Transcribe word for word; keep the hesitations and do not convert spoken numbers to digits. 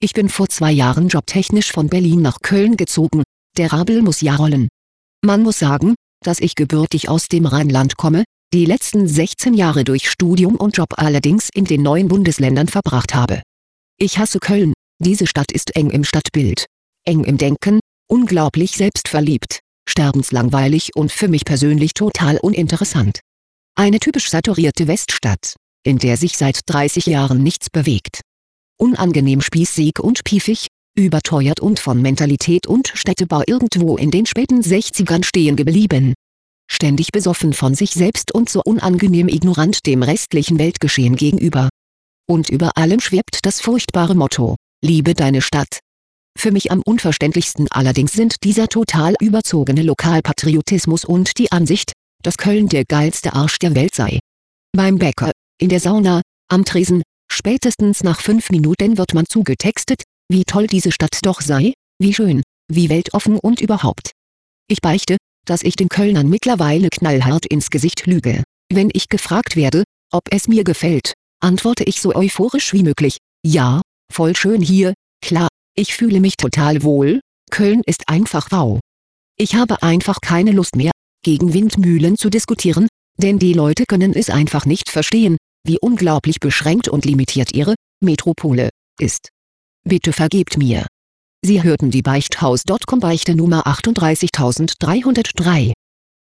Ich bin vor zwei Jahren jobtechnisch von Berlin nach Köln gezogen, der Rabel muss ja rollen. Man muss sagen, dass ich gebürtig aus dem Rheinland komme, die letzten sechzehn Jahre durch Studium und Job allerdings in den neuen Bundesländern verbracht habe. Ich hasse Köln, diese Stadt ist eng im Stadtbild, eng im Denken, unglaublich selbstverliebt, sterbenslangweilig und für mich persönlich total uninteressant. Eine typisch saturierte Weststadt, in der sich seit dreißig Jahren nichts bewegt. Unangenehm spießig und piefig, überteuert und von Mentalität und Städtebau irgendwo in den späten sechzigern stehen geblieben. Ständig besoffen von sich selbst und so unangenehm ignorant dem restlichen Weltgeschehen gegenüber. Und über allem schwebt das furchtbare Motto: Liebe deine Stadt. Für mich am unverständlichsten allerdings sind dieser total überzogene Lokalpatriotismus und die Ansicht, dass Köln der geilste Arsch der Welt sei. Beim Bäcker, in der Sauna, am Tresen, spätestens nach fünf Minuten wird man zugetextet, wie toll diese Stadt doch sei, wie schön, wie weltoffen und überhaupt. Ich beichte, dass ich den Kölnern mittlerweile knallhart ins Gesicht lüge. Wenn ich gefragt werde, ob es mir gefällt, antworte ich so euphorisch wie möglich: Ja, voll schön hier, klar, ich fühle mich total wohl, Köln ist einfach wow. Ich habe einfach keine Lust mehr, gegen Windmühlen zu diskutieren, denn die Leute können es einfach nicht verstehen, wie unglaublich beschränkt und limitiert ihre Metropole ist. Bitte vergebt mir. Sie hörten die Beichthaus Punkt com Beichte Nummer achtunddreißigtausenddreihundertdrei.